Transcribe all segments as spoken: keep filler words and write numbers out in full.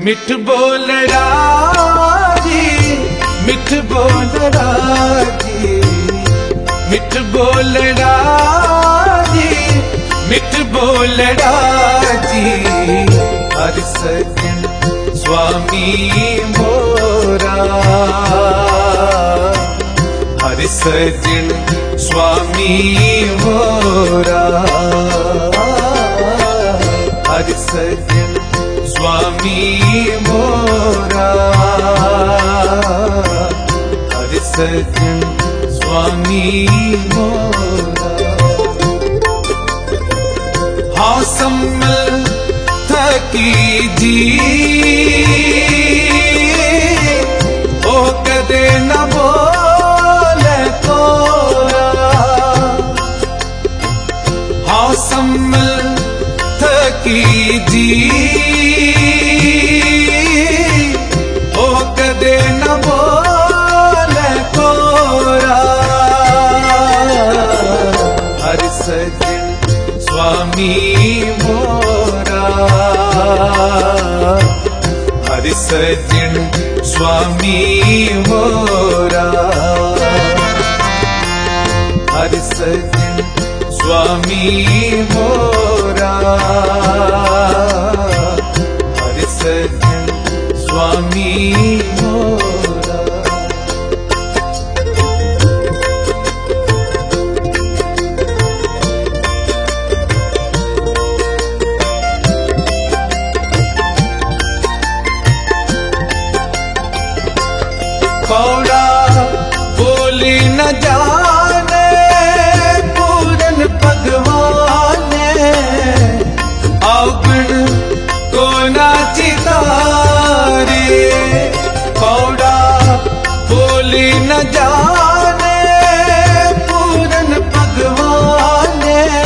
मिठ बोलड़ा जी, मिठ बोलड़ा जी, मिठ बोलड़ा जी, मिठ बोलड़ा जी। हर सजन स्वामी मोरा, हर सजन स्वामी मोरा, हर सजन स्वामी मोरा, हर सजन स्वामी मोरा। हाँ संभल थकी जी, ओ कदे न बोले तोरा। हाँ संभल थकी जी, ओ कदे न बोले तोरा। हर सजन स्वामी मोरा, हर सजन स्वामी मोरा, हर सजन स्वामी मोरा, हर सजन स्वामी मोरा। कौड़ा बोली न जाने पूरन भगवान, अवगुण को ना चितारे। कौड़ा बोली न जाने पूरन भगवान,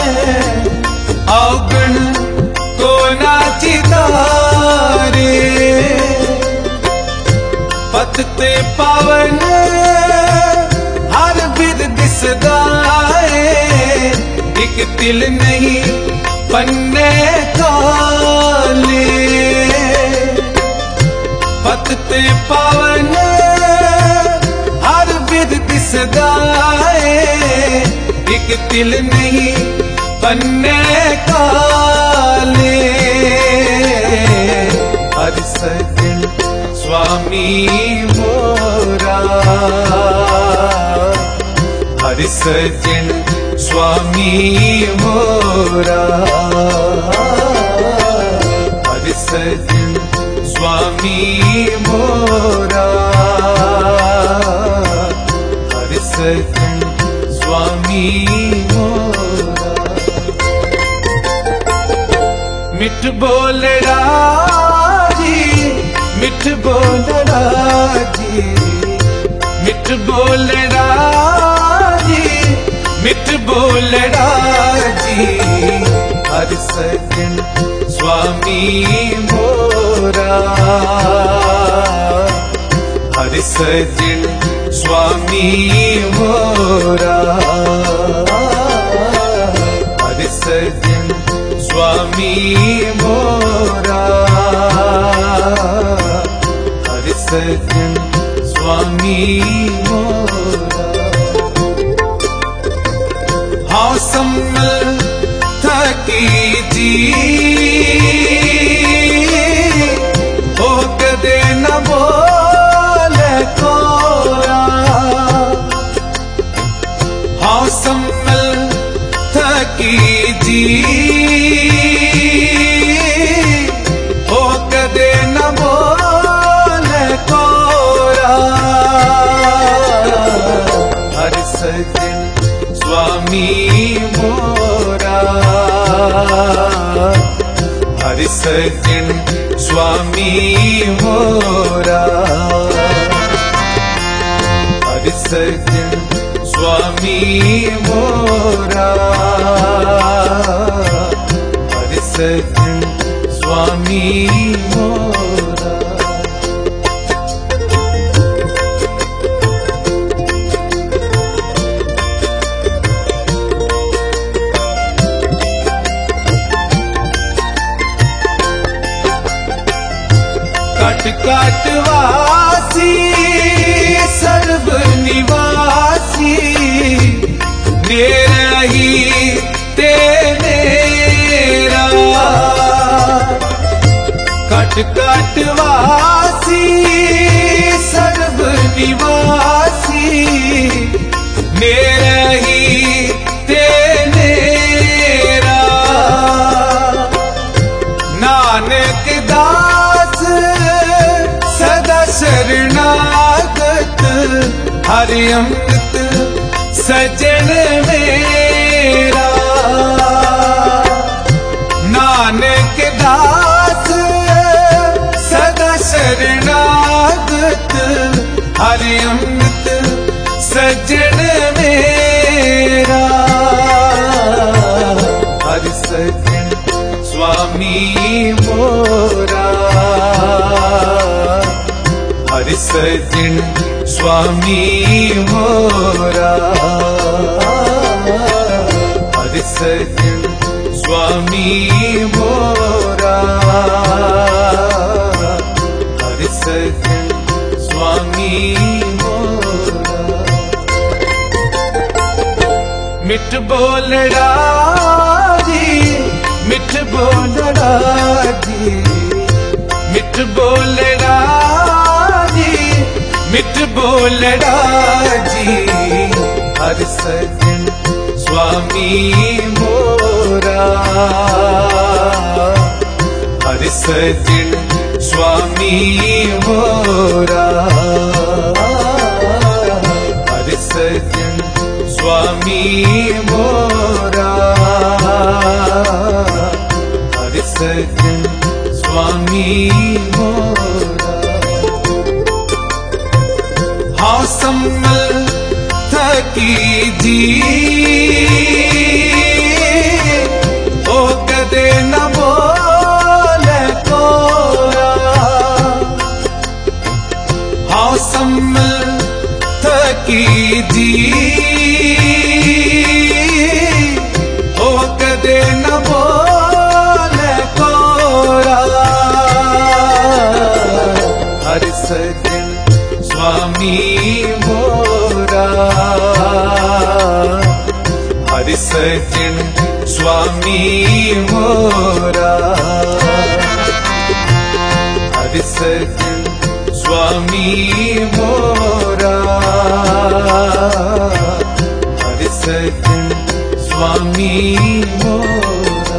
अवगुण को ना चितारे। पत ते पावन हर बिद दिसदाए, एक तिल नहीं पन्ने काले। पत ते पावन हर बिद दिसदाए, एक तिल नहीं पन्ने काले। हर सजन स्वामी मोरा, हर सजन स्वामी मोरा, हर सजन स्वामी मोरा, हर सजन स्वामी मोरा। मिठ बोलड़ा जी, मिठ बोलड़ा जी, मिठ बोलड़ा जी, मिठ बोलड़ा जी। हर सजन स्वामी मोरा, हर सजन स्वामी मोरा, हर सजन स्वामी मोरा, हर सजन स्वामी मोरा। हाँ संभल थकी जी, ओ कदे न बोले तोरा। हाँ संभल थकी जी, ओ कदे न बोले तोरा। हर सजन स्वामी मोरा, हर सजन स्वामी मोरा, हर सजन स्वामी मोरा, हर सजन स्वामी मोरा। काट काट वासी सर्व निवासी मेरा ही तेरा नानक दास सदा शरणागत हरि अमृत सजन मेरा नानक दास सदा शरणागत हरि अमृत सजन मेरा हरि सजन स्वामी मोरा हरि सजन स्वामी मोरा हरि सजन स्वामी मोरा हरि सजन स्वामी मोरा मिठ बोलड़ा जी मिठ बोलड़ा जी मिठ बोलड़ा जी मिठ बोलड़ा जी हरि सजन स्वामी मोरा हरि सजन स्वामी मोरा हरि सजन स्वामी मोरा हरि सजन स्वामी मोरा हाँ सम्मल थकी जी ओ कदे न बोले कोरा हाँ सम्मल थकी जी ओ कदे न बोले कोरा हरि सजन स्वामी मोरा हरि सजन स्वामी मोरा हरि सजन स्वामी मोरा हरि सजन स्वामी मोरा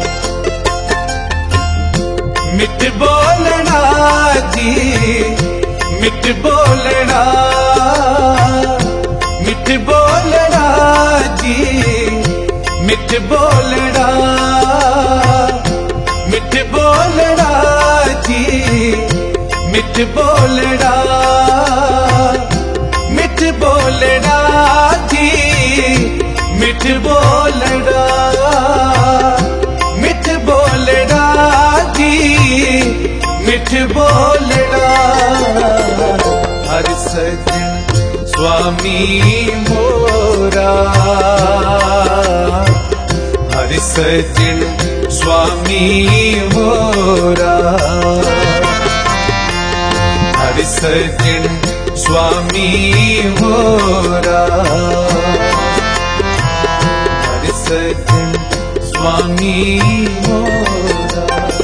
मिठ बोलना जी मिठ बोलना मिठ बोलना जी मिठ बोलना मिठ बोलना जी मिठ बोलना मिठ बोलना जी मिठ बोलना मिठ बोलना जी मिठ बोलना हरि सजन स्वामी मोरा हरि सजन स्वामी मोरा हरि सजन स्वामी मोरा हरि सजन स्वामी मोरा।